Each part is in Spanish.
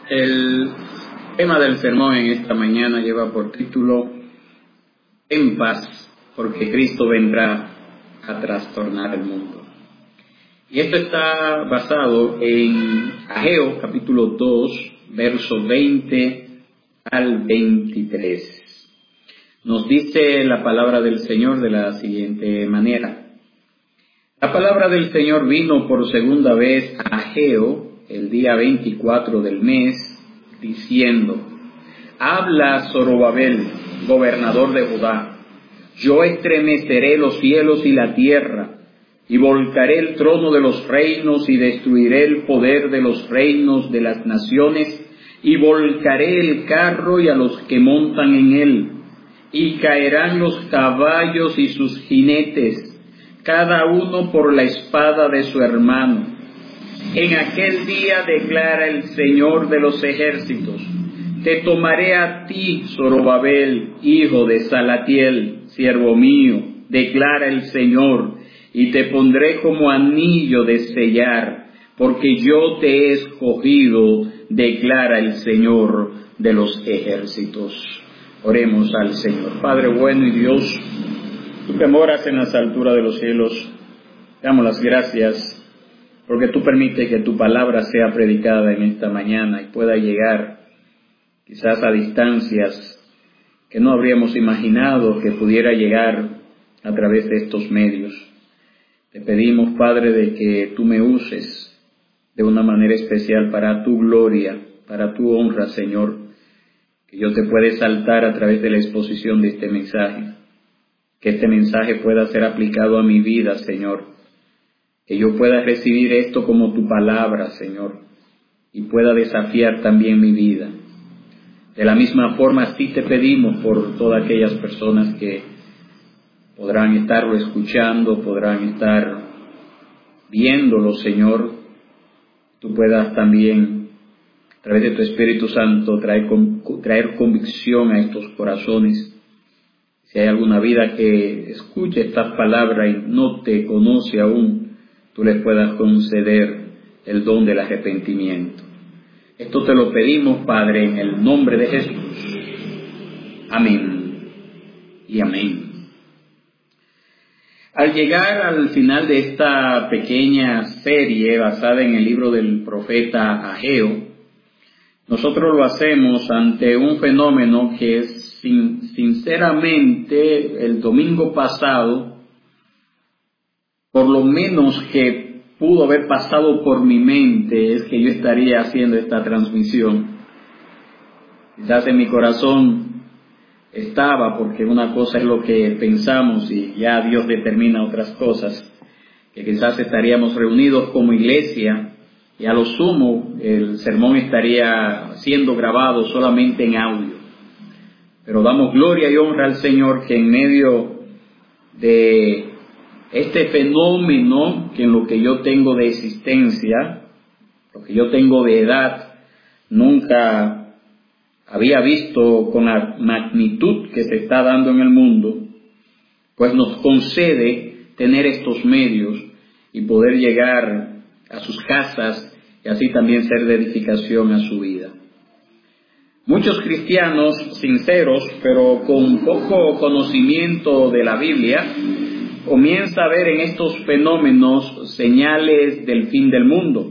El tema del sermón en esta mañana lleva por título En paz, porque Cristo vendrá a trastornar el mundo. Y esto está basado en Ageo capítulo 2, verso 20 al 23. Nos dice la palabra del Señor de la siguiente manera. La palabra del Señor vino por segunda vez a Ageo el día 24 del mes, diciendo: Habla Zorobabel, gobernador de Judá, yo estremeceré los cielos y la tierra, y volcaré el trono de los reinos, y destruiré el poder de los reinos de las naciones, y volcaré el carro y a los que montan en él, y caerán los caballos y sus jinetes, cada uno por la espada de su hermano. En aquel día, declara el Señor de los ejércitos, te tomaré a ti, Zorobabel, hijo de Salatiel, siervo mío, declara el Señor, y te pondré como anillo de sellar, porque yo te he escogido, declara el Señor de los ejércitos. Oremos al Señor. Padre bueno y Dios, tú que moras en las alturas de los cielos, te damos las gracias porque tú permites que tu palabra sea predicada en esta mañana y pueda llegar quizás a distancias que no habríamos imaginado que pudiera llegar a través de estos medios. Te pedimos, Padre, de que tú me uses de una manera especial para tu gloria, para tu honra, Señor, que yo te pueda exaltar a través de la exposición de este mensaje, que este mensaje pueda ser aplicado a mi vida, Señor, que yo pueda recibir esto como tu palabra, Señor, y pueda desafiar también mi vida. De la misma forma, así te pedimos por todas aquellas personas que podrán estarlo escuchando, podrán estar viéndolo, Señor. Tú puedas también, a través de tu Espíritu Santo, traer convicción a estos corazones. Si hay alguna vida que escuche estas palabras y no te conoce aún, tú les puedas conceder el don del arrepentimiento. Esto te lo pedimos, Padre, en el nombre de Jesús. Amén y amén. Al llegar al final de esta pequeña serie basada en el libro del profeta Ageo, nosotros lo hacemos ante un fenómeno que sinceramente el domingo pasado, por lo menos que pudo haber pasado por mi mente, es que yo estaría haciendo esta transmisión. Quizás en mi corazón estaba, porque una cosa es lo que pensamos y ya Dios determina otras cosas, que quizás estaríamos reunidos como iglesia y a lo sumo el sermón estaría siendo grabado solamente en audio. Pero damos gloria y honra al Señor que en medio de este fenómeno, que en lo que yo tengo de existencia, lo que yo tengo de edad, nunca había visto con la magnitud que se está dando en el mundo, pues nos concede tener estos medios y poder llegar a sus casas y así también ser de edificación a su vida. Muchos cristianos sinceros, pero con poco conocimiento de la Biblia, comienza a ver en estos fenómenos señales del fin del mundo.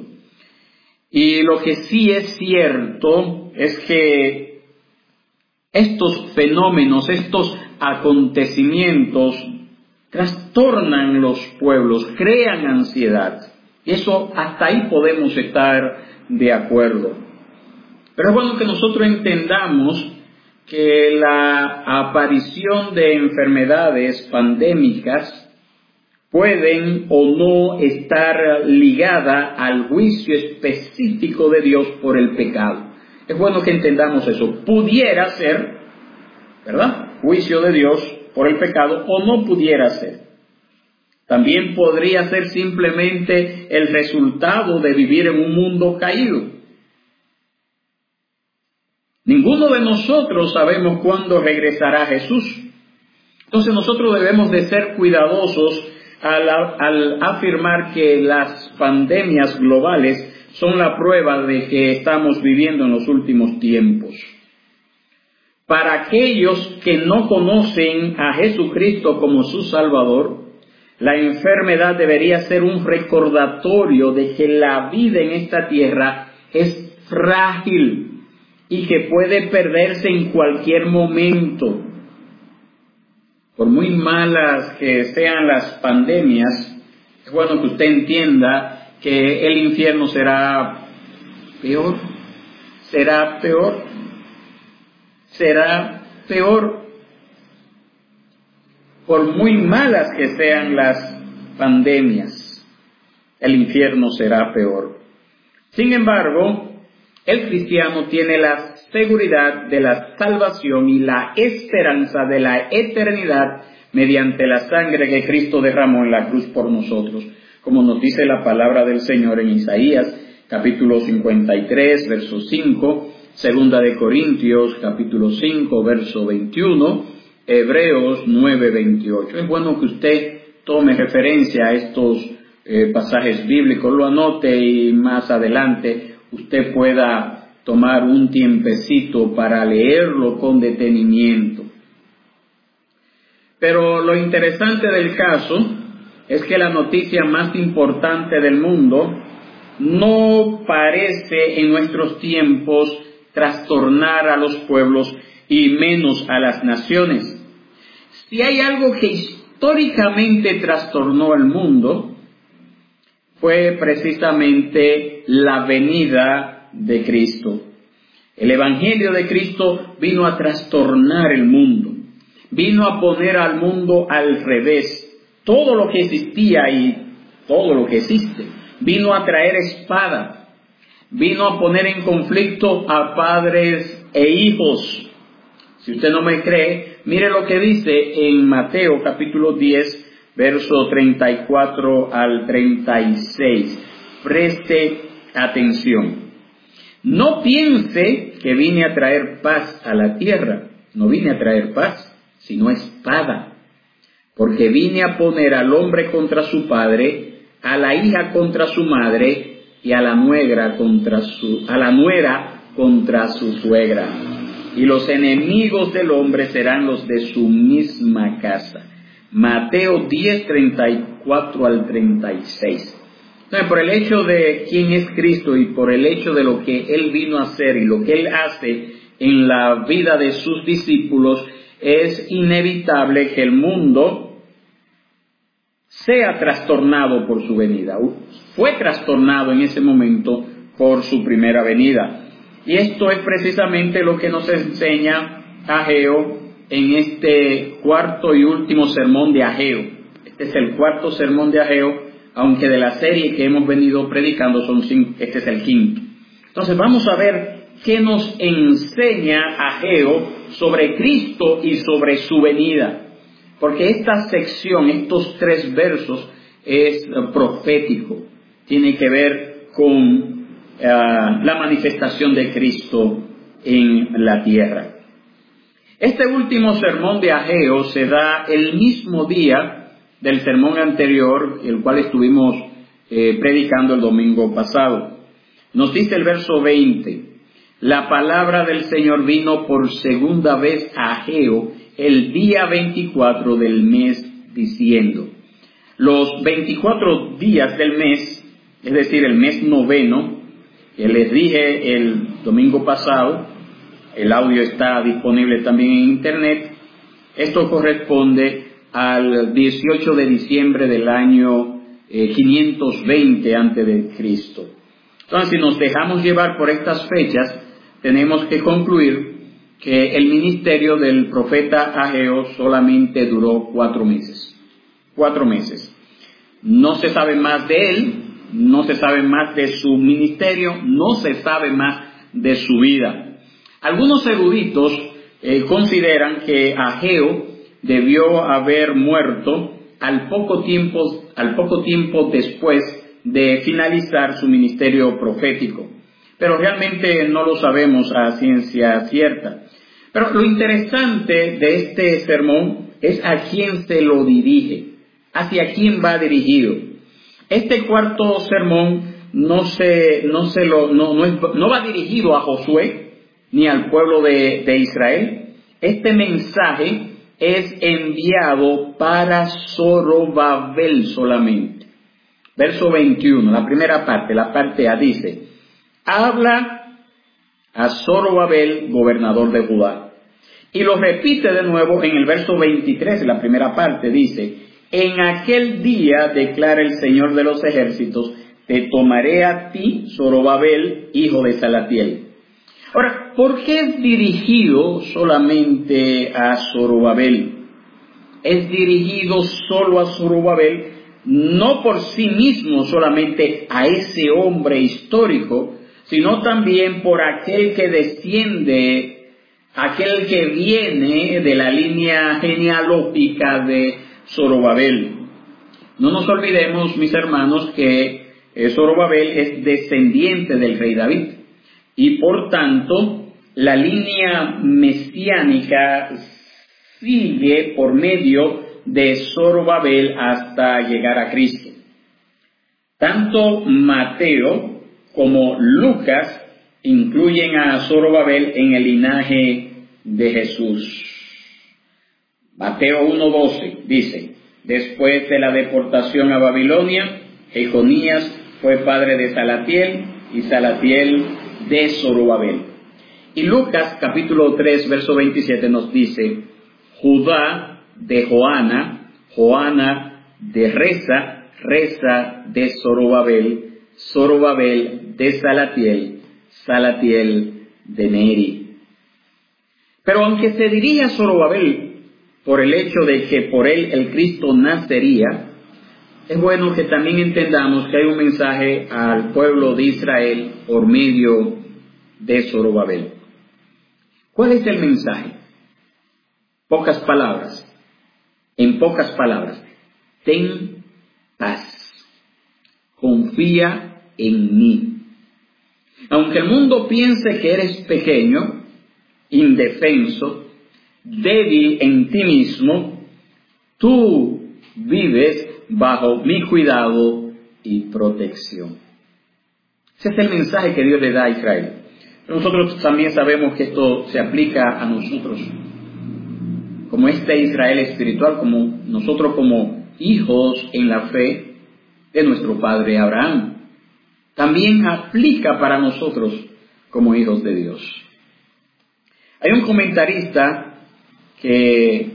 Y lo que sí es cierto es que estos fenómenos, estos acontecimientos trastornan los pueblos, crean ansiedad. Eso hasta ahí podemos estar de acuerdo. Pero es bueno que nosotros entendamos que la aparición de enfermedades pandémicas pueden o no estar ligada al juicio específico de Dios por el pecado. Es bueno que entendamos eso. Pudiera ser, ¿verdad?, juicio de Dios por el pecado, o no pudiera ser. También podría ser simplemente el resultado de vivir en un mundo caído. Ninguno de nosotros sabemos cuándo regresará Jesús. Entonces nosotros debemos de ser cuidadosos al afirmar que las pandemias globales son la prueba de que estamos viviendo en los últimos tiempos. Para aquellos que no conocen a Jesucristo como su Salvador, la enfermedad debería ser un recordatorio de que la vida en esta tierra es frágil y que puede perderse en cualquier momento. Por muy malas que sean las pandemias, es bueno que usted entienda que el infierno será peor, será peor, será peor. Por muy malas que sean las pandemias, el infierno será peor. Sin embargo, el cristiano tiene la seguridad de la salvación y la esperanza de la eternidad mediante la sangre que Cristo derramó en la cruz por nosotros, como nos dice la palabra del Señor en Isaías, capítulo 53, verso 5, Segunda de Corintios, capítulo 5, verso 21, Hebreos 9, 28. Es bueno que usted tome referencia a estos pasajes bíblicos, lo anote y más adelante usted pueda tomar un tiempecito para leerlo con detenimiento. Pero lo interesante del caso es que la noticia más importante del mundo no parece en nuestros tiempos trastornar a los pueblos y menos a las naciones. Si hay algo que históricamente trastornó el mundo, fue precisamente la venida de Cristo. El Evangelio de Cristo vino a trastornar el mundo, vino a poner al mundo al revés. Todo lo que existía y todo lo que existe, vino a traer espada, vino a poner en conflicto a padres e hijos. Si usted no me cree, mire lo que dice en Mateo capítulo 10, verso 34 al 36. Preste atención. No piense que vine a traer paz a la tierra. No vine a traer paz, sino espada. Porque vine a poner al hombre contra su padre, a la hija contra su madre y a la nuera contra su suegra. Y los enemigos del hombre serán los de su misma casa. Mateo 10, 34 al 36. Entonces, por el hecho de quién es Cristo y por el hecho de lo que Él vino a hacer y lo que Él hace en la vida de sus discípulos, es inevitable que el mundo sea trastornado por su venida. Fue trastornado en ese momento por su primera venida. Y esto es precisamente lo que nos enseña Ageo en este cuarto y último sermón de Ageo. Este es el cuarto sermón de Ageo, aunque de la serie que hemos venido predicando este es el quinto. Entonces vamos a ver qué nos enseña Ageo sobre Cristo y sobre su venida. Porque esta sección, estos 3 versos, es profético. Tiene que ver con la manifestación de Cristo en la tierra. Este último sermón de Ageo se da el mismo día del sermón anterior, el cual estuvimos predicando el domingo pasado. Nos dice el verso 20, la palabra del Señor vino por segunda vez a Ageo el día 24 del mes, diciendo, los 24 días del mes, es decir, el mes noveno, que les dije el domingo pasado, el audio está disponible también en internet, esto corresponde al 18 de diciembre del año 520 a.C. Entonces, si nos dejamos llevar por estas fechas, tenemos que concluir que el ministerio del profeta Ageo solamente duró 4 meses. 4 meses. No se sabe más de él, no se sabe más de su ministerio, no se sabe más de su vida. Algunos eruditos consideran que Ageo debió haber muerto al poco tiempo después de finalizar su ministerio profético. Pero realmente no lo sabemos a ciencia cierta. Pero lo interesante de este sermón es a quién se lo dirige, hacia quién va dirigido. Este cuarto sermón no va dirigido a Josué ni al pueblo de Israel. Este mensaje es enviado para Zorobabel solamente. Verso 21, la primera parte, la parte A dice: habla a Zorobabel, gobernador de Judá. Y lo repite de nuevo en el verso 23, la primera parte, dice: en aquel día, declara el Señor de los ejércitos, te tomaré a ti, Zorobabel, hijo de Salatiel. Ahora, ¿por qué es dirigido solamente a Zorobabel? Es dirigido solo a Zorobabel, no por sí mismo solamente a ese hombre histórico, sino también por aquel que desciende, aquel que viene de la línea genealógica de Zorobabel. No nos olvidemos, mis hermanos, que Zorobabel es descendiente del rey David, y por tanto la línea mesiánica sigue por medio de Zorobabel hasta llegar a Cristo. Tanto Mateo como Lucas incluyen a Zorobabel en el linaje de Jesús. Mateo 1:12 dice: después de la deportación a Babilonia, Jeconías fue padre de Salatiel, y Salatiel de Zorobabel. Y Lucas capítulo 3 verso 27 nos dice: Judá de Joana, Joana de Resa, Resa de Zorobabel, Zorobabel de Salatiel, Salatiel de Neri. Pero aunque se dirige a Zorobabel por el hecho de que por él el Cristo nacería, es bueno que también entendamos que hay un mensaje al pueblo de Israel por medio de Zorobabel. ¿Cuál es el mensaje? Pocas palabras. En pocas palabras, ten paz. Confía en mí. Aunque el mundo piense que eres pequeño, indefenso, débil en ti mismo, tú vives bajo mi cuidado y protección. Ese es el mensaje que Dios le da a Israel. Pero nosotros también sabemos que esto se aplica a nosotros, como este Israel espiritual, como nosotros como hijos en la fe de nuestro padre Abraham. También aplica para nosotros como hijos de Dios. Hay un comentarista que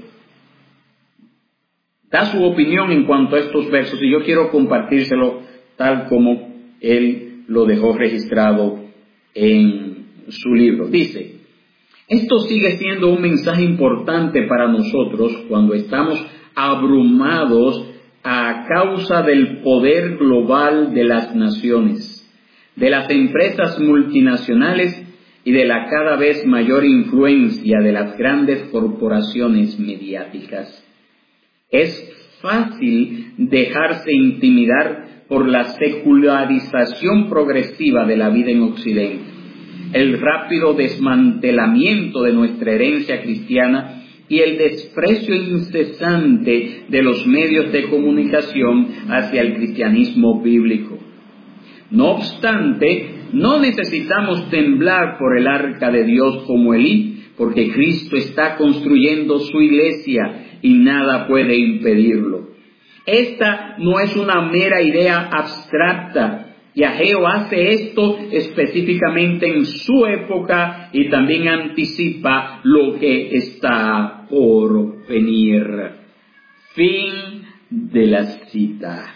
da su opinión en cuanto a estos versos, y yo quiero compartírselo tal como él lo dejó registrado en su libro. Dice: esto sigue siendo un mensaje importante para nosotros cuando estamos abrumados a causa del poder global de las naciones, de las empresas multinacionales y de la cada vez mayor influencia de las grandes corporaciones mediáticas. Es fácil dejarse intimidar por la secularización progresiva de la vida en Occidente, el rápido desmantelamiento de nuestra herencia cristiana y el desprecio incesante de los medios de comunicación hacia el cristianismo bíblico. No obstante, no necesitamos temblar por el arca de Dios como Elí, porque Cristo está construyendo su iglesia y nada puede impedirlo. Esta no es una mera idea abstracta. Y Ageo hace esto específicamente en su época y también anticipa lo que está por venir. Fin de la cita.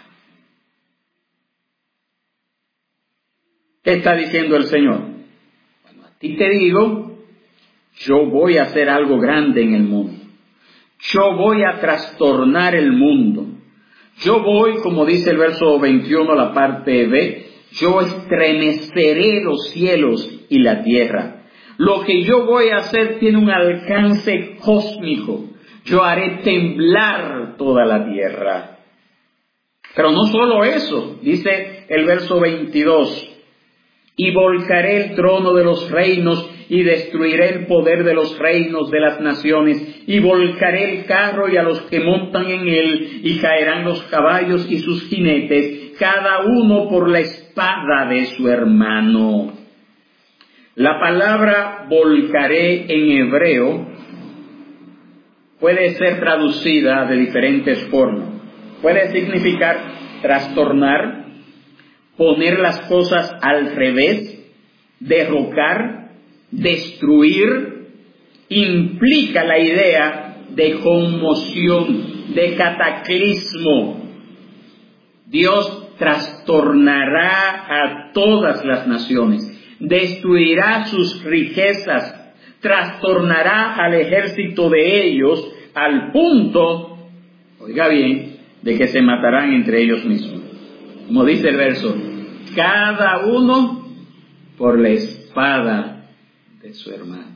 ¿Qué está diciendo el Señor? Bueno, a ti te digo, yo voy a hacer algo grande en el mundo. Yo voy a trastornar el mundo. Yo voy, como dice el verso 21, la parte B, yo estremeceré los cielos y la tierra. Lo que yo voy a hacer tiene un alcance cósmico. Yo haré temblar toda la tierra. Pero no solo eso, dice el verso 22, y volcaré el trono de los reinos y destruiré el poder de los reinos de las naciones, y volcaré el carro y a los que montan en él, y caerán los caballos y sus jinetes, cada uno por la espada de su hermano. La palabra volcaré en hebreo puede ser traducida de diferentes formas. Puede significar trastornar, poner las cosas al revés, derrocar, destruir. Implica la idea de conmoción, de cataclismo. Dios trastornará a todas las naciones, destruirá sus riquezas, trastornará al ejército de ellos al punto, oiga bien, de que se matarán entre ellos mismos. Como dice el verso, cada uno por la espada de su hermano.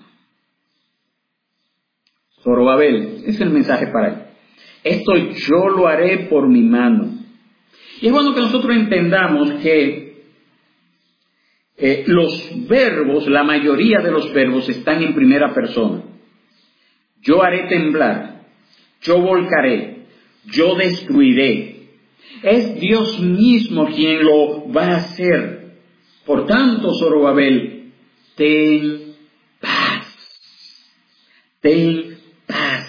Zorobabel, es el mensaje para él. Esto yo lo haré por mi mano. Y es bueno que nosotros entendamos que los verbos, la mayoría de los verbos están en primera persona. Yo haré temblar, yo volcaré, yo destruiré. Es Dios mismo quien lo va a hacer. Por tanto, Zorobabel, ten paz. Ten paz.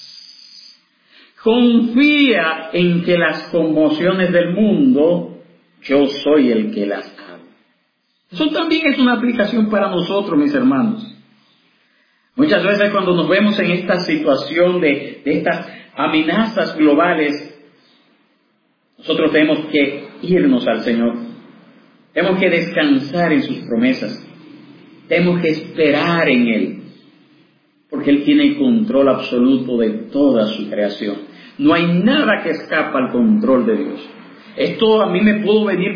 Confía en que las conmociones del mundo, yo soy el que las hago. Eso también es una aplicación para nosotros, mis hermanos. Muchas veces cuando nos vemos en esta situación de estas amenazas globales, nosotros tenemos que irnos al Señor. Tenemos que descansar en sus promesas. Tenemos que esperar en Él. Porque Él tiene el control absoluto de toda su creación. No hay nada que escapa al control de Dios. Esto a mí me pudo venir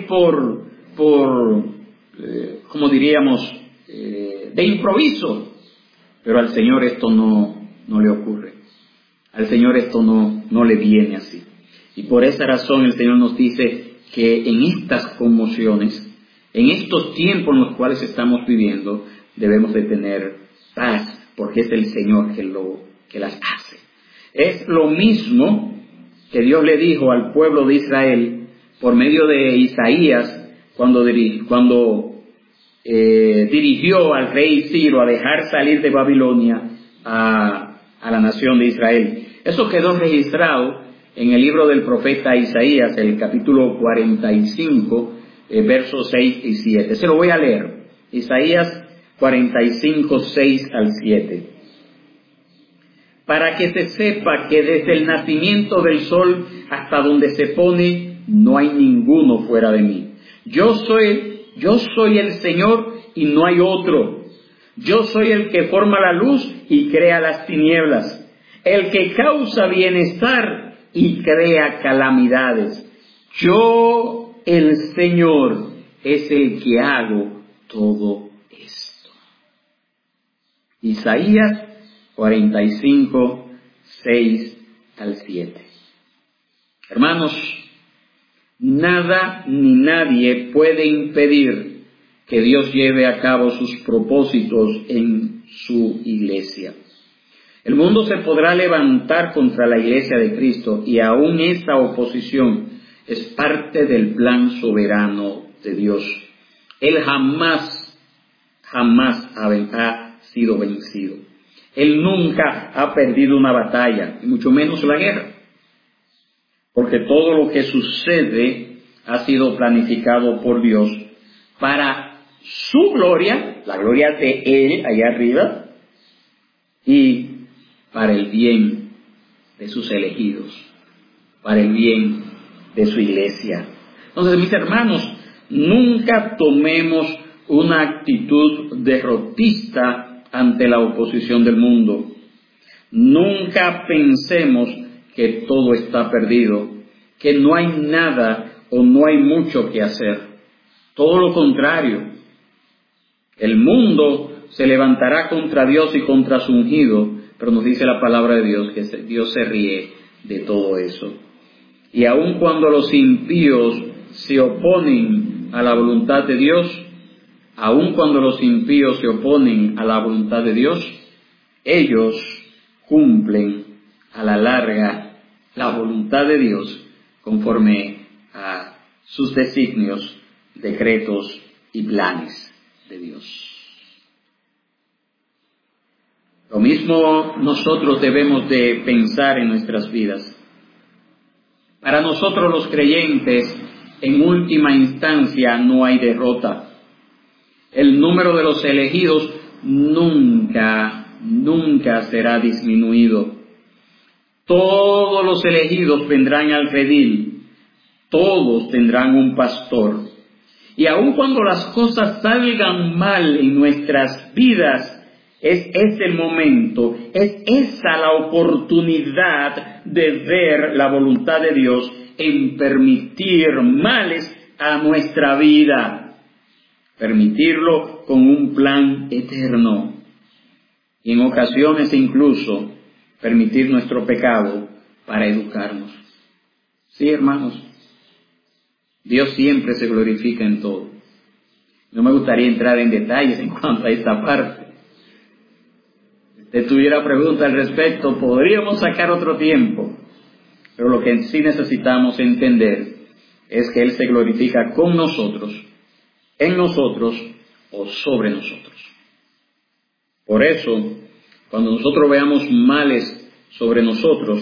como diríamos, de improviso. Pero al Señor esto no le ocurre. Al Señor esto no le viene así. Y por esa razón el Señor nos dice que en estas conmociones, en estos tiempos en los cuales estamos viviendo, debemos de tener paz, porque es el Señor que las hace. Es lo mismo que Dios le dijo al pueblo de Israel por medio de Isaías cuando dirigió al rey Ciro a dejar salir de Babilonia a la nación de Israel. Eso quedó registrado en el libro del profeta Isaías, el capítulo 45, versos 6 y 7. Se lo voy a leer. Isaías 45, 6 al 7. Para que se sepa que desde el nacimiento del sol hasta donde se pone, no hay ninguno fuera de mí. Yo soy el Señor y no hay otro. Yo soy el que forma la luz y crea las tinieblas. El que causa bienestar y crea calamidades. Yo, el Señor, es el que hago todo esto. Isaías 45, 6 al 7. Hermanos, nada ni nadie puede impedir que Dios lleve a cabo sus propósitos en su iglesia. El mundo se podrá levantar contra la iglesia de Cristo y aún esa oposición es parte del plan soberano de Dios. Él jamás ha sido vencido. Él nunca ha perdido una batalla, y mucho menos la guerra. Porque todo lo que sucede ha sido planificado por Dios para su gloria, la gloria de Él allá arriba, y para el bien de sus elegidos, para el bien de su iglesia. Entonces, mis hermanos, nunca tomemos una actitud derrotista ante la oposición del mundo. Nunca pensemos que todo está perdido, que no hay nada o no hay mucho que hacer. Todo lo contrario. El mundo se levantará contra Dios y contra su ungido, pero nos dice la palabra de Dios que Dios se ríe de todo eso. Y aun cuando los impíos se oponen a la voluntad de Dios, aun cuando los impíos se oponen a la voluntad de Dios, ellos cumplen a la larga la voluntad de Dios conforme a sus designios, decretos y planes de Dios. Lo mismo nosotros debemos de pensar en nuestras vidas. Para nosotros los creyentes, en última instancia, no hay derrota. El número de los elegidos nunca será disminuido. Todos los elegidos vendrán al redil, todos tendrán un pastor. Y aun cuando las cosas salgan mal en nuestras vidas, es ese momento, es esa la oportunidad de ver la voluntad de Dios en permitir males a nuestra vida, permitirlo con un plan eterno, y en ocasiones incluso permitir nuestro pecado para educarnos. Sí, hermanos, Dios siempre se glorifica en todo. No me gustaría entrar en detalles en cuanto a esta parte. Si usted tuviera preguntas al respecto, podríamos sacar otro tiempo. Pero lo que sí necesitamos entender es que Él se glorifica con nosotros, en nosotros o sobre nosotros. Por eso, cuando nosotros veamos males sobre nosotros,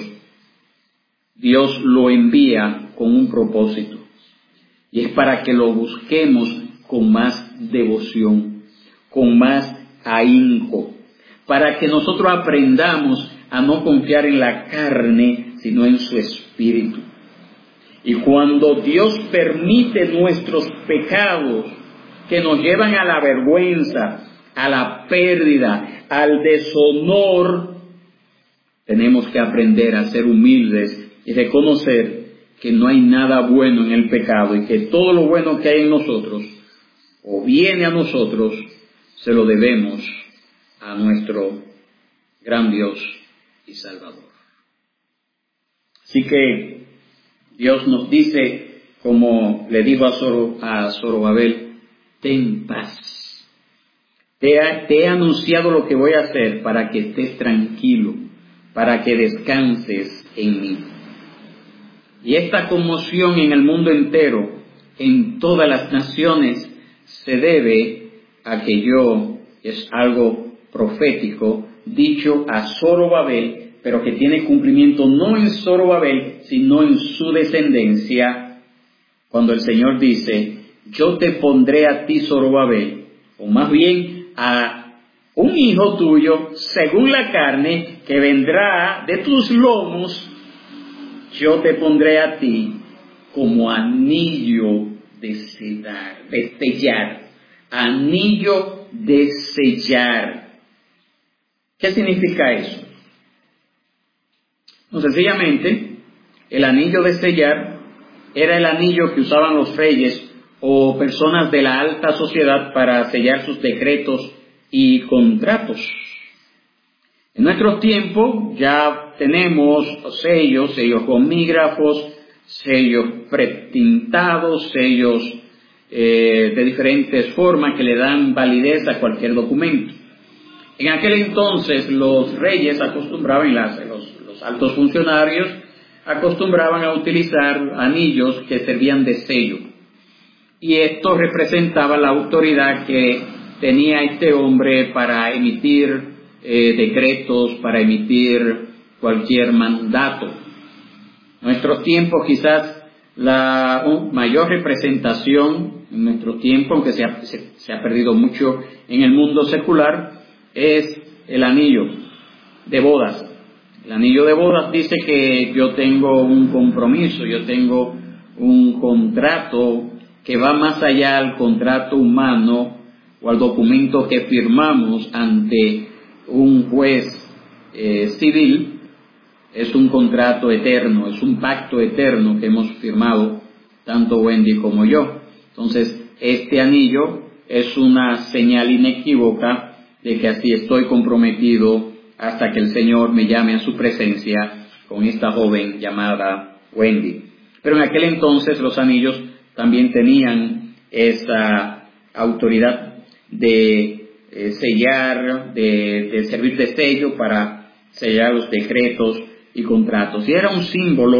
Dios lo envía con un propósito. Y es para que lo busquemos con más devoción, con más ahínco, para que nosotros aprendamos a no confiar en la carne, sino en su espíritu. Y cuando Dios permite nuestros pecados que nos llevan a la vergüenza, a la pérdida, al deshonor, tenemos que aprender a ser humildes y reconocer que no hay nada bueno en el pecado y que todo lo bueno que hay en nosotros o viene a nosotros se lo debemos a nuestro gran Dios y Salvador. Así que Dios nos dice, como le dijo a Zorobabel, ten paz. Te he anunciado lo que voy a hacer para que estés tranquilo, para que descanses en mí. Y esta conmoción en el mundo entero, en todas las naciones, se debe a que es algo profético, dicho a Zorobabel, pero que tiene cumplimiento no en Zorobabel, sino en su descendencia, cuando el Señor dice, yo te pondré a ti, Zorobabel, o más bien a un hijo tuyo, según la carne, que vendrá de tus lomos, yo te pondré a ti como anillo de sellar, anillo de sellar. ¿Qué significa eso? No, sencillamente, el anillo de sellar era el anillo que usaban los reyes o personas de la alta sociedad para sellar sus decretos y contratos. En nuestros tiempos ya tenemos sellos gomígrafos, sellos pretintados, sellos de diferentes formas que le dan validez a cualquier documento. En aquel entonces los reyes acostumbraban, los altos funcionarios acostumbraban a utilizar anillos que servían de sello. Y esto representaba la autoridad que tenía este hombre para emitir decretos, para emitir cualquier mandato. En nuestros tiempos quizás la mayor representación en nuestro tiempo, aunque se ha perdido mucho en el mundo secular, es el anillo de bodas. El anillo de bodas dice que yo tengo un compromiso, yo tengo un contrato que va más allá del contrato humano o al documento que firmamos ante un juez civil. Es un contrato eterno, es un pacto eterno que hemos firmado tanto Wendy como yo. Entonces, este anillo es una señal inequívoca de que así estoy comprometido hasta que el Señor me llame a su presencia con esta joven llamada Wendy. Pero en aquel entonces los anillos también tenían esa autoridad de sellar, de servir de sello para sellar los decretos y contratos. Y era un símbolo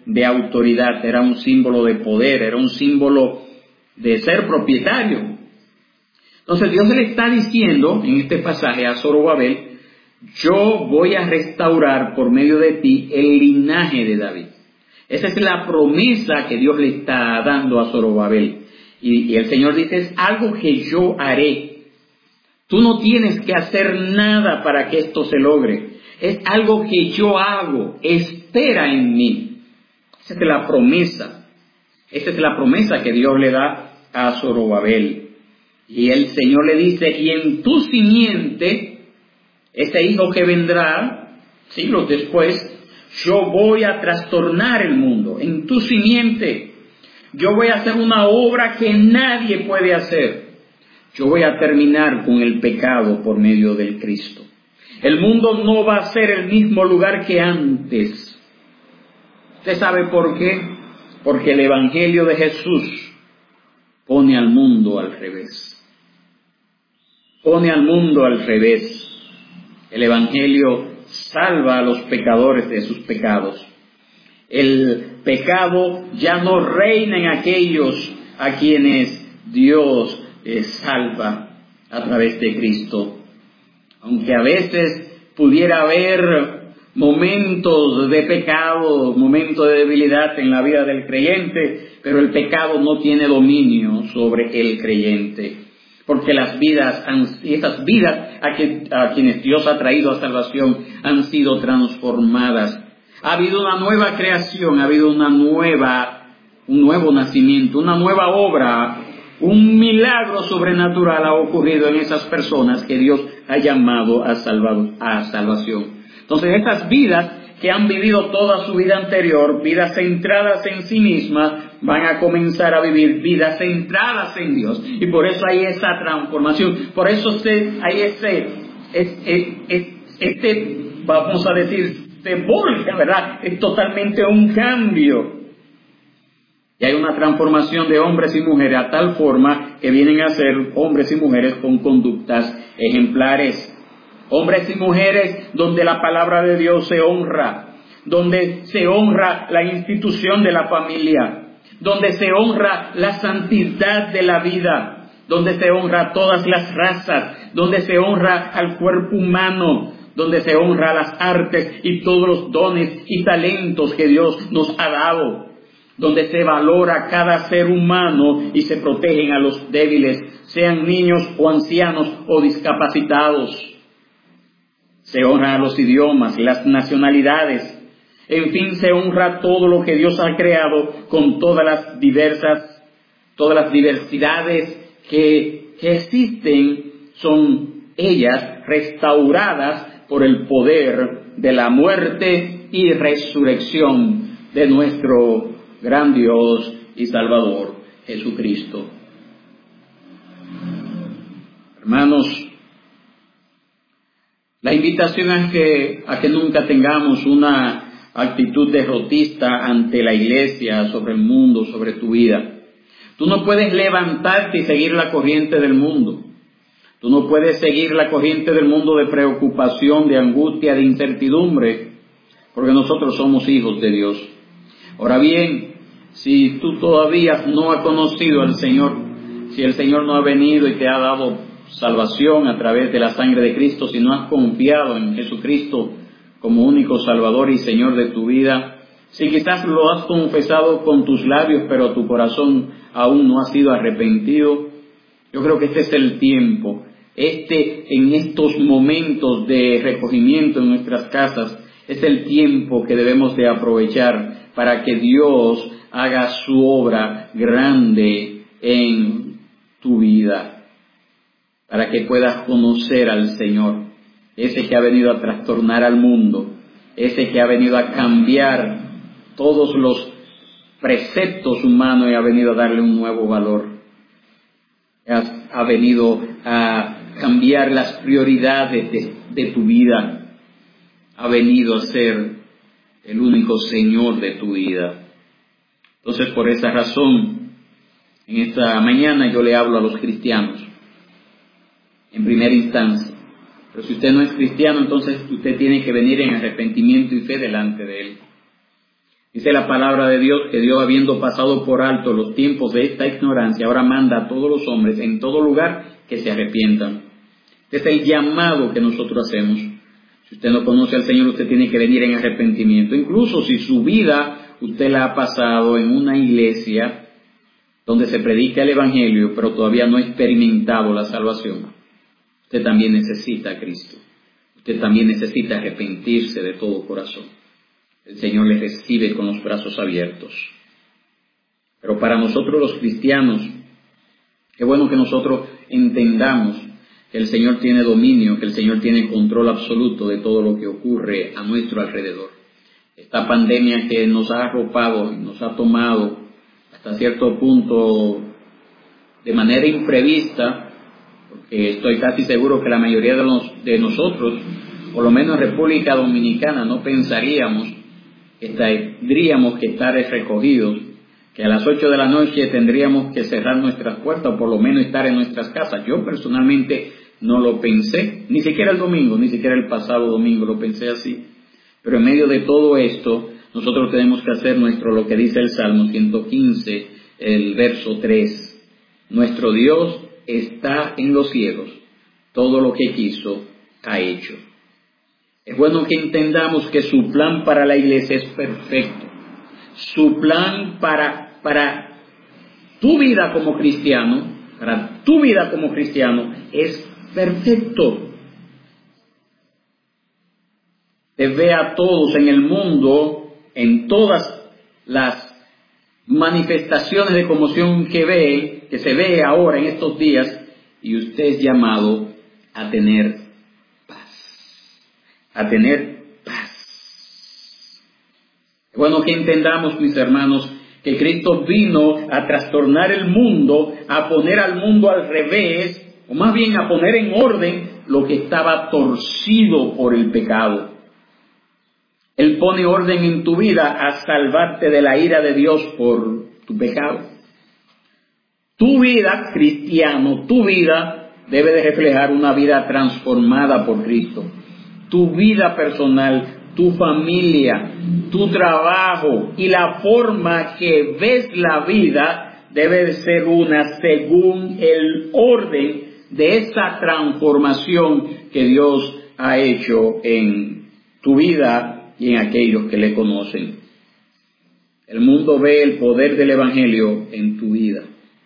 de autoridad, era un símbolo de poder, era un símbolo de ser propietario. Entonces Dios le está diciendo en este pasaje a Zorobabel: yo voy a restaurar por medio de ti el linaje de David. Esa es la promesa que Dios le está dando a Zorobabel. Y el Señor dice: es algo que yo haré. Tú no tienes que hacer nada para que esto se logre. Es algo que yo hago. Espera en mí. Esa es la promesa. Esa es la promesa que Dios le da a Zorobabel. Y el Señor le dice: y en tu simiente, ese hijo que vendrá siglos después, yo voy a trastornar el mundo. En tu simiente, yo voy a hacer una obra que nadie puede hacer. Yo voy a terminar con el pecado por medio del Cristo. El mundo no va a ser el mismo lugar que antes. ¿Usted sabe por qué? Porque el Evangelio de Jesús pone al mundo al revés. Pone al mundo al revés. El Evangelio salva a los pecadores de sus pecados. El pecado ya no reina en aquellos a quienes Dios salva a través de Cristo. Aunque a veces pudiera haber momentos de pecado, momentos de debilidad en la vida del creyente, pero el pecado no tiene dominio sobre el creyente. Porque esas vidas a quienes Dios ha traído a salvación han sido transformadas. Ha habido una nueva creación, ha habido un nuevo nacimiento, una nueva obra, un milagro sobrenatural ha ocurrido en esas personas que Dios ha llamado a salvación. Entonces, estas vidas que han vivido toda su vida anterior, vidas centradas en sí mismas, van a comenzar a vivir vidas centradas en Dios. Y por eso hay esa transformación. Por eso hay vamos a decir, se volca, ¿verdad? Es totalmente un cambio. Y hay una transformación de hombres y mujeres a tal forma que vienen a ser hombres y mujeres con conductas ejemplares. Hombres y mujeres donde la palabra de Dios se honra, donde se honra la institución de la familia, donde se honra la santidad de la vida, donde se honra todas las razas, donde se honra al cuerpo humano, donde se honra las artes y todos los dones y talentos que Dios nos ha dado, donde se valora cada ser humano y se protegen a los débiles, sean niños o ancianos o discapacitados. Se honran a los idiomas, las nacionalidades, en fin, se honra todo lo que Dios ha creado con todas las diversidades que existen, son ellas restauradas por el poder de la muerte y resurrección de nuestro gran Dios y Salvador, Jesucristo. Hermanos, la invitación es a que nunca tengamos una actitud derrotista ante la iglesia, sobre el mundo, sobre tu vida. Tú no puedes levantarte y seguir la corriente del mundo. Tú no puedes seguir la corriente del mundo de preocupación, de angustia, de incertidumbre, porque nosotros somos hijos de Dios. Ahora bien, si tú todavía no has conocido al Señor, si el Señor no ha venido y te ha dado salvación a través de la sangre de Cristo, si no has confiado en Jesucristo como único Salvador y Señor de tu vida, si quizás lo has confesado con tus labios, pero tu corazón aún no ha sido arrepentido, yo creo que este es el tiempo. En estos momentos de recogimiento en nuestras casas, es el tiempo que debemos de aprovechar para que Dios haga su obra grande en tu vida, para que puedas conocer al Señor, ese que ha venido a trastornar al mundo, ese que ha venido a cambiar todos los preceptos humanos y ha venido a darle un nuevo valor. Ha venido a cambiar las prioridades de tu vida. Ha venido a ser el único Señor de tu vida. Entonces, por esa razón, en esta mañana yo le hablo a los cristianos en primera instancia. Pero si usted no es cristiano, entonces usted tiene que venir en arrepentimiento y fe delante de Él. Dice la palabra de Dios que Dios, habiendo pasado por alto los tiempos de esta ignorancia, ahora manda a todos los hombres en todo lugar que se arrepientan. Este es el llamado que nosotros hacemos. Si usted no conoce al Señor, usted tiene que venir en arrepentimiento. Incluso si su vida usted la ha pasado en una iglesia donde se predica el Evangelio, pero todavía no ha experimentado la salvación, usted también necesita a Cristo. Usted también necesita arrepentirse de todo corazón. El Señor le recibe con los brazos abiertos. Pero para nosotros los cristianos, qué bueno que nosotros entendamos que el Señor tiene dominio, que el Señor tiene control absoluto de todo lo que ocurre a nuestro alrededor. Esta pandemia que nos ha arropado y nos ha tomado hasta cierto punto de manera imprevista, porque estoy casi seguro que la mayoría de nosotros, por lo menos en República Dominicana, no pensaríamos que tendríamos que estar recogidos, que a las 8 de la noche tendríamos que cerrar nuestras puertas o por lo menos estar en nuestras casas. Yo personalmente no lo pensé, ni siquiera el domingo, ni siquiera el pasado domingo lo pensé así. Pero en medio de todo esto, nosotros tenemos que hacer lo que dice el Salmo 115, el verso 3. Nuestro Dios está en los cielos, todo lo que quiso ha hecho. Es bueno que entendamos que su plan para la iglesia es perfecto. Su plan para tu vida como cristiano, es perfecto. Te ve a todos en el mundo, en todas las manifestaciones de conmoción que se ve ahora en estos días, y usted es llamado a tener paz. A tener paz. Es bueno que entendamos, mis hermanos, que Cristo vino a trastornar el mundo, a poner al mundo al revés, o más bien a poner en orden lo que estaba torcido por el pecado. Él pone orden en tu vida a salvarte de la ira de Dios por tu pecado. Tu vida, cristiano, tu vida debe de reflejar una vida transformada por Cristo. Tu vida personal, tu familia, tu trabajo y la forma que ves la vida debe de ser una según el orden de esa transformación que Dios ha hecho en tu vida y en aquellos que le conocen. El mundo ve el poder del Evangelio en tu vida.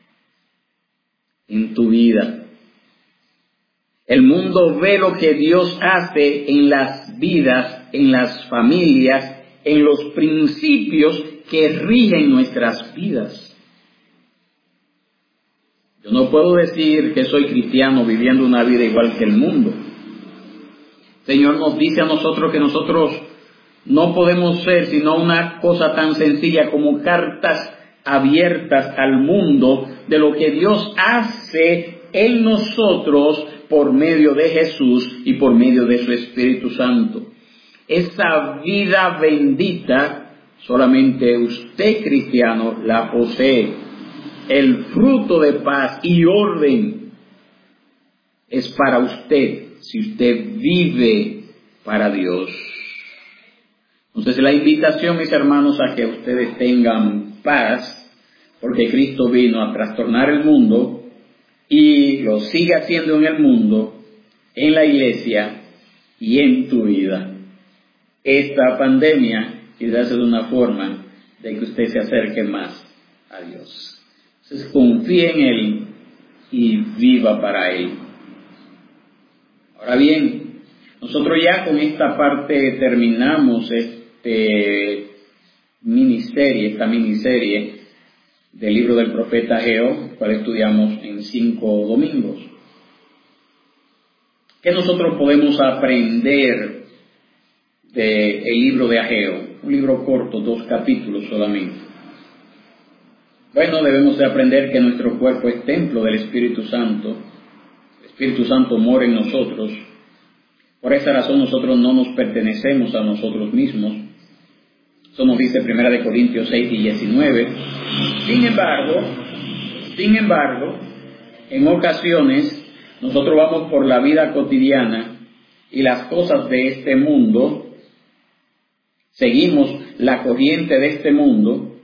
En tu vida. El mundo ve lo que Dios hace en las vidas, en las familias, en los principios que rigen nuestras vidas. Yo no puedo decir que soy cristiano viviendo una vida igual que el mundo. El Señor nos dice a nosotros que nosotros no podemos ser sino una cosa tan sencilla como cartas abiertas al mundo de lo que Dios hace en nosotros por medio de Jesús y por medio de su Espíritu Santo. Esa vida bendita solamente usted, cristiano, la posee. El fruto de paz y orden es para usted si usted vive para Dios. Entonces la invitación, mis hermanos, a que ustedes tengan paz, porque Cristo vino a trastornar el mundo y lo sigue haciendo en el mundo, en la iglesia y en tu vida. Esta pandemia quizás es una forma de que usted se acerque más a Dios. Entonces confíe en Él y viva para Él. Ahora bien, nosotros ya con esta parte terminamos esta miniserie del libro del profeta Ageo, el cual estudiamos en 5 domingos. ¿Qué nosotros podemos aprender del libro de Ageo? Un libro corto, 2 capítulos solamente. Bueno, debemos de aprender que nuestro cuerpo es templo del Espíritu Santo. El Espíritu Santo mora en nosotros. Por esa razón nosotros no nos pertenecemos a nosotros mismos. Eso nos dice 1 Corintios 6 y 19. Sin embargo, en ocasiones nosotros vamos por la vida cotidiana y las cosas de este mundo seguimos la corriente de este mundo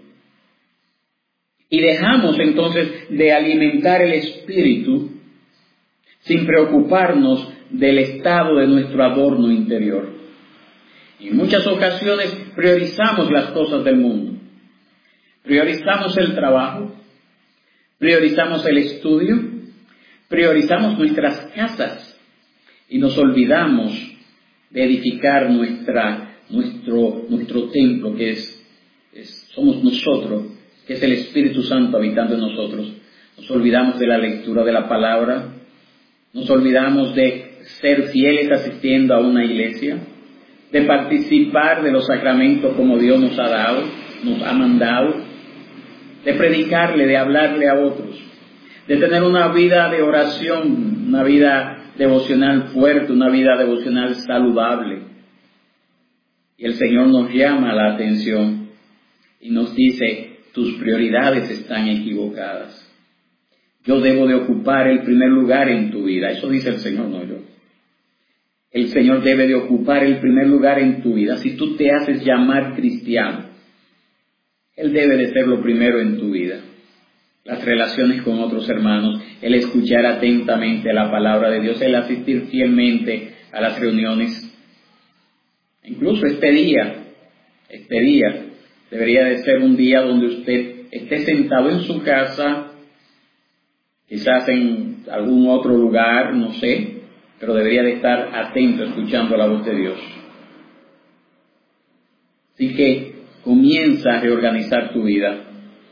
y dejamos entonces de alimentar el espíritu sin preocuparnos del estado de nuestro adorno interior. Y en muchas ocasiones priorizamos las cosas del mundo. Priorizamos el trabajo, priorizamos el estudio, priorizamos nuestras casas y nos olvidamos de edificar nuestro templo, que somos nosotros, que es el Espíritu Santo habitando en nosotros. Nos olvidamos de la lectura de la palabra, nos olvidamos de ser fieles asistiendo a una iglesia, de participar de los sacramentos como Dios nos ha dado, nos ha mandado, de predicarle, de hablarle a otros, de tener una vida de oración, una vida devocional fuerte, una vida devocional saludable. Y el Señor nos llama la atención y nos dice: tus prioridades están equivocadas. Yo debo de ocupar el primer lugar en tu vida. Eso dice el Señor, no yo. El Señor debe de ocupar el primer lugar en tu vida. Si tú te haces llamar cristiano, Él debe de ser lo primero en tu vida. Las relaciones con otros hermanos, el escuchar atentamente la palabra de Dios, el asistir fielmente a las reuniones. Incluso este día debería de ser un día donde usted esté sentado en su casa, quizás en algún otro lugar, no sé, pero debería de estar atento escuchando la voz de Dios. Así que comienza a reorganizar tu vida.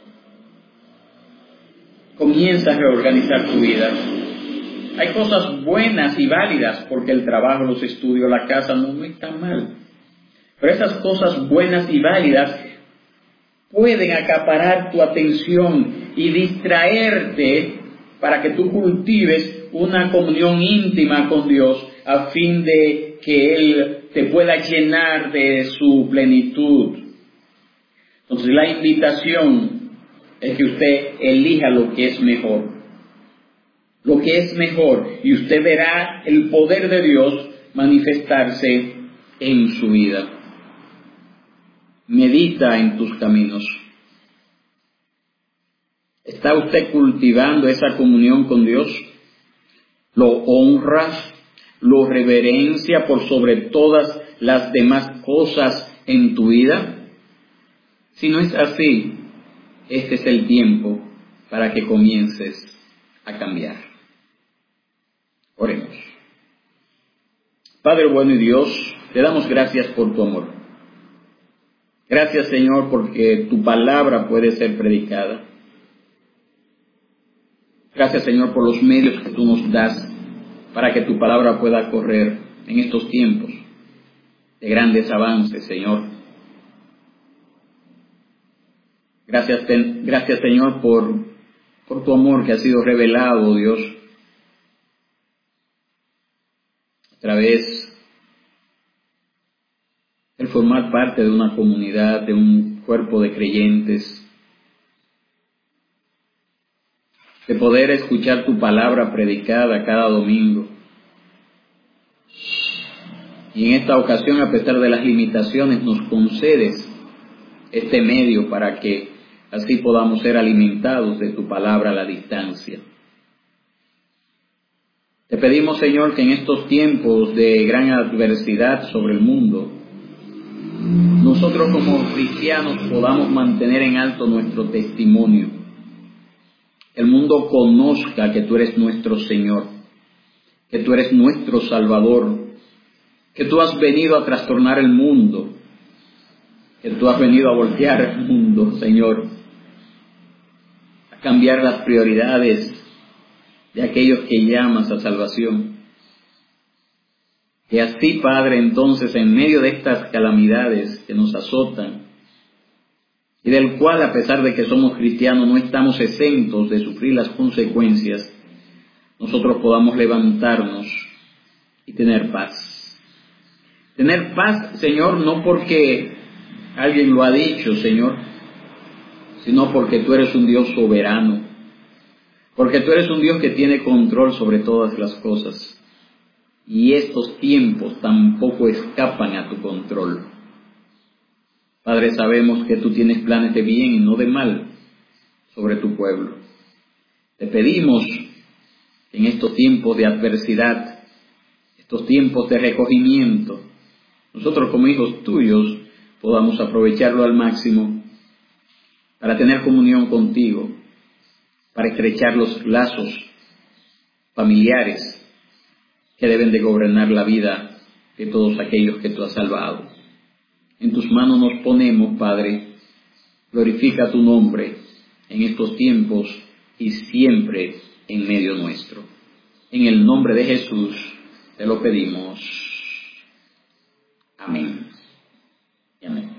Comienza a reorganizar tu vida. Hay cosas buenas y válidas, porque el trabajo, los estudios, la casa no están mal. Pero esas cosas buenas y válidas pueden acaparar tu atención y distraerte para que tú cultives una comunión íntima con Dios a fin de que Él te pueda llenar de su plenitud. Entonces la invitación es que usted elija lo que es mejor. Lo que es mejor, y usted verá el poder de Dios manifestarse en su vida. Medita en tus caminos. ¿Está usted cultivando esa comunión con Dios? ¿Lo honras? ¿Lo reverencia por sobre todas las demás cosas en tu vida? Si no es así, este es el tiempo para que comiences a cambiar. Oremos. Padre bueno y Dios, te damos gracias por tu amor. Gracias, Señor, porque tu palabra puede ser predicada. Gracias, Señor, por los medios que tú nos das para que tu palabra pueda correr en estos tiempos de grandes avances, Señor. Gracias, Señor, por tu amor que ha sido revelado, Dios, a través de formar parte de una comunidad, de un cuerpo de creyentes, de poder escuchar tu palabra predicada cada domingo. Y en esta ocasión, a pesar de las limitaciones, nos concedes este medio para que así podamos ser alimentados de tu palabra a la distancia. Te pedimos, Señor, que en estos tiempos de gran adversidad sobre el mundo, nosotros como cristianos podamos mantener en alto nuestro testimonio. El mundo conozca que tú eres nuestro Señor, que tú eres nuestro Salvador, que tú has venido a trastornar el mundo, que tú has venido a voltear el mundo, Señor, a cambiar las prioridades de aquellos que llamas a salvación. Que así, Padre, entonces, en medio de estas calamidades que nos azotan, y del cual, a pesar de que somos cristianos, no estamos exentos de sufrir las consecuencias, nosotros podamos levantarnos y tener paz. Tener paz, Señor, no porque alguien lo ha dicho, Señor, sino porque tú eres un Dios soberano, porque tú eres un Dios que tiene control sobre todas las cosas. Y estos tiempos tampoco escapan a tu control. Padre, sabemos que tú tienes planes de bien y no de mal sobre tu pueblo. Te pedimos que en estos tiempos de adversidad, estos tiempos de recogimiento, nosotros como hijos tuyos podamos aprovecharlo al máximo para tener comunión contigo, para estrechar los lazos familiares que deben de gobernar la vida de todos aquellos que tú has salvado. En tus manos nos ponemos, Padre, glorifica tu nombre en estos tiempos y siempre en medio nuestro. En el nombre de Jesús te lo pedimos. Amén. Y amén.